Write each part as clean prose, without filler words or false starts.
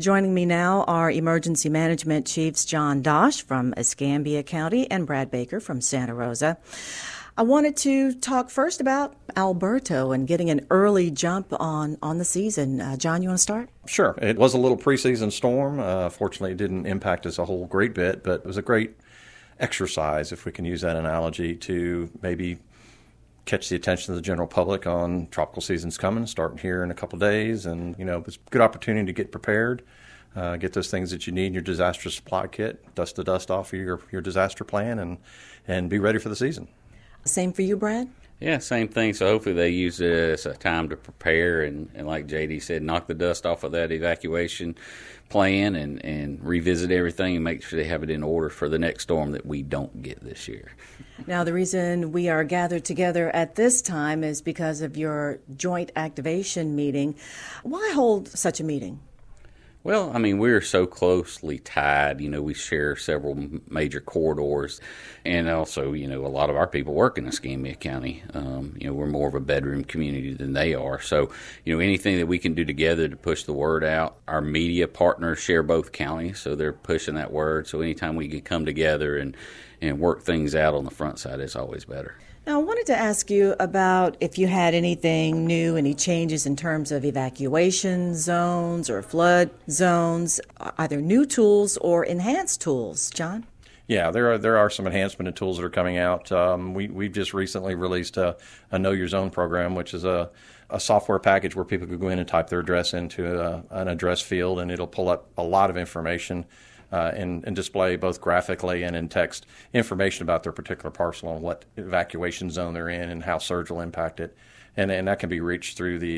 Joining me now are Emergency Management Chiefs John Dosh from Escambia County and Brad Baker from Santa Rosa. I wanted to talk first about Alberto and getting an early jump on the season. John, you want to start? Sure. It was a little preseason storm. Fortunately, it didn't impact us a whole great bit, but it was a great exercise, if we can use that analogy, to maybe catch the attention of the general public on tropical season's coming, starting here in a couple of days. And, it was a good opportunity to get prepared, get those things that you need in your disaster supply kit, dust the dust off of your disaster plan, and be ready for the season. Same for you, Brad? Yeah, same thing. So hopefully they use it as a time to prepare and like JD said, knock the dust off of that evacuation plan and revisit everything and make sure they have it in order for the next storm that we don't get this year. Now, the reason we are gathered together at this time is because of your joint activation meeting. Why hold such a meeting? Well, we're so closely tied. We share several major corridors. And also, a lot of our people work in Escambia County. We're more of a bedroom community than they are. So, anything that we can do together to push the word out. Our media partners share both counties, so they're pushing that word. So anytime we can come together and work things out on the front side, it's always better. Now, I wanted to ask you about if you had anything new, any changes in terms of evacuation zones or flood zones, either new tools or enhanced tools. John? Yeah, there are some enhancement and tools that are coming out. We've just recently released a Know Your Zone program, which is a software package where people could go in and type their address into an address field, and it'll pull up a lot of information and display both graphically and in text information about their particular parcel and what evacuation zone they're in and how surge will impact it. And that can be reached through the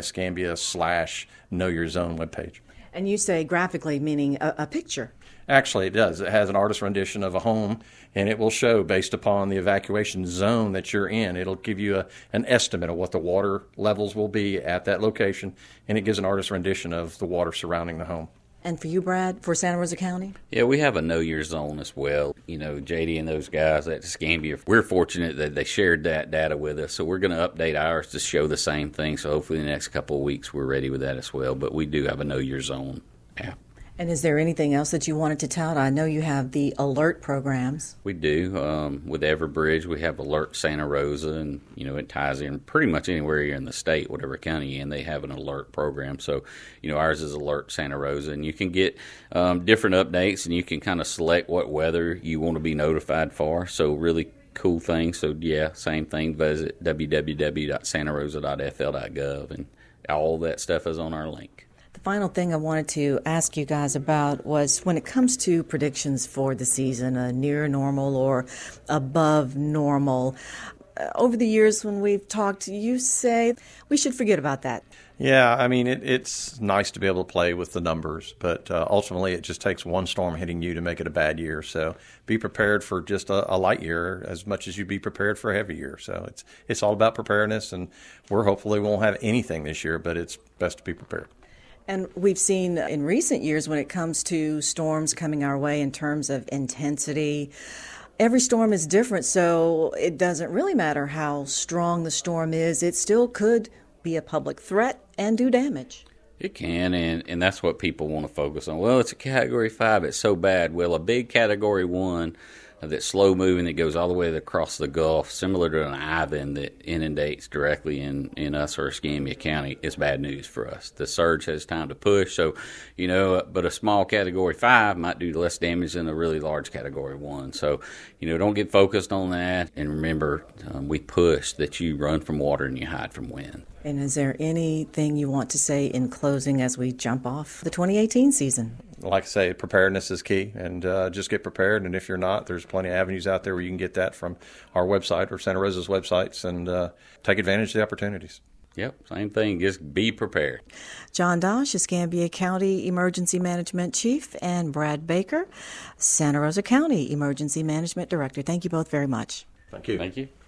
MyEscambia/Know Your Zone webpage. And you say graphically, meaning a picture. Actually, it does. It has an artist rendition of a home, and it will show based upon the evacuation zone that you're in. It'll give you an estimate of what the water levels will be at that location, and it gives an artist rendition of the water surrounding the home. And for you, Brad, for Santa Rosa County? Yeah, we have a Know Your Zone as well. JD and those guys at Escambia, we're fortunate that they shared that data with us. So we're going to update ours to show the same thing. So hopefully in the next couple of weeks we're ready with that as well. But we do have a Know Your Zone app. And is there anything else that you wanted to tout? I know you have the alert programs. We do. With Everbridge, we have Alert Santa Rosa, and, it ties in pretty much anywhere you're in the state, whatever county you're in, they have an alert program. So, ours is Alert Santa Rosa, and you can get different updates, and you can kind of select what weather you want to be notified for. So, really cool thing. So, yeah, same thing. Visit www.santarosa.fl.gov, and all that stuff is on our link. The final thing I wanted to ask you guys about was when it comes to predictions for the season, near normal or above normal. Over the years when we've talked, you say we should forget about that. Yeah, it's nice to be able to play with the numbers, but ultimately it just takes one storm hitting you to make it a bad year. So be prepared for just a light year as much as you'd be prepared for a heavy year. So it's all about preparedness, and we're hopefully won't have anything this year, but it's best to be prepared. And we've seen in recent years when it comes to storms coming our way in terms of intensity, every storm is different, so it doesn't really matter how strong the storm is. It still could be a public threat and do damage. It can, and that's what people want to focus on. Well, it's a Category 5, it's so bad. Well, a big Category 1 that's slow-moving that goes all the way across the Gulf, similar to an island that inundates directly in us or Escambia County, is bad news for us. The surge has time to push, so, but a small Category 5 might do less damage than a really large Category 1. So, don't get focused on that, and remember, we push that you run from water and you hide from wind. And is there anything you want to say in closing as we jump off the 2018 season? Like I say, preparedness is key, and just get prepared. And if you're not, there's plenty of avenues out there where you can get that from our website or Santa Rosa's websites, and take advantage of the opportunities. Yep, same thing. Just be prepared. John Dosh, Escambia County Emergency Management Chief, and Brad Baker, Santa Rosa County Emergency Management Director. Thank you both very much. Thank you. Thank you.